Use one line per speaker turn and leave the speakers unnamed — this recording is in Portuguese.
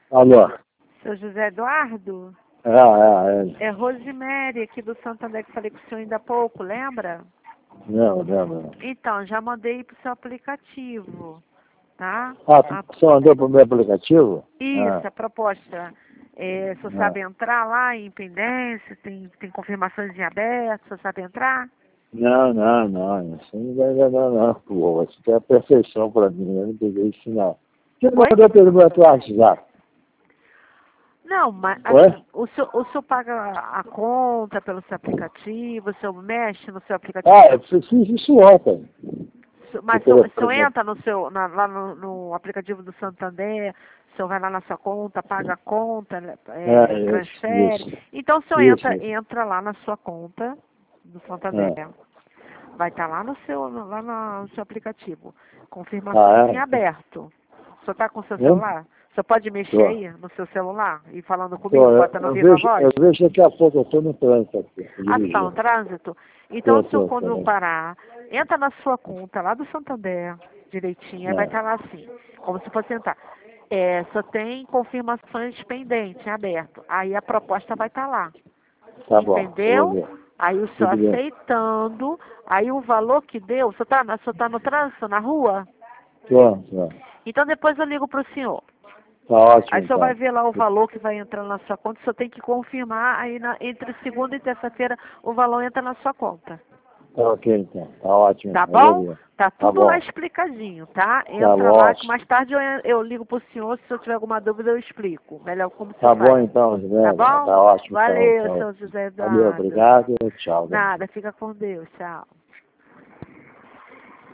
Alô?
Seu José Eduardo?
É.
É Rosemary aqui do Santander que falei com o senhor ainda há pouco, lembra?
Não.
Então, já mandei pro seu aplicativo, tá?
Você mandou pro meu aplicativo?
Isso, a proposta. O senhor sabe
Ah.
entrar lá em pendência, tem confirmações em aberto, o senhor sabe entrar?
Não. Isso não vai enganar, não. Pô, você quer a perfeição pra mim, eu não peguei isso, não. Você mandou pelo meu WhatsApp?
Não, mas
Oi?
assim, o senhor paga a conta pelo seu aplicativo, o senhor mexe no seu aplicativo?
Eu fiz isso ontem.
Mas o senhor entra lá no aplicativo do Santander, o senhor vai lá na sua conta, paga a conta, transfere.
Isso.
Então o senhor entra lá na sua conta do Santander. Vai estar lá no seu aplicativo. Confirmação em aberto. O senhor está com o seu celular? O senhor pode mexer aí no seu celular e falando comigo, botando no viva voz?
Eu vejo daqui a pouco, eu estou no trânsito aqui.
Está no trânsito? Então, o senhor, quando parar, entra na sua conta lá do Santander, direitinho, aí vai estar lá assim, como se fosse entrar. Só tem confirmações pendentes, em aberto. Aí a proposta vai estar lá.
Tá bom.
Entendeu? Aí o senhor aceitando, aí o valor que deu, o senhor tá no trânsito, na rua?
Tô.
Então depois eu ligo para o senhor.
Tá ótimo.
Aí o senhor vai ver lá o valor que vai entrar na sua conta, o senhor tem que confirmar, aí entre segunda e terça-feira o valor entra na sua conta.
Tá ok, então. Tá ótimo.
Tá bom? Tá tudo lá explicadinho, tá? Entra lá, que mais tarde eu ligo pro senhor, se eu tiver alguma dúvida eu explico. Melhor como você faz.
Tá bom então, José.
Tá bom?
Tá ótimo.
Valeu,
então.
seu José Eduardo.
Valeu, obrigado. Tchau.
Nada, fica com Deus, tchau.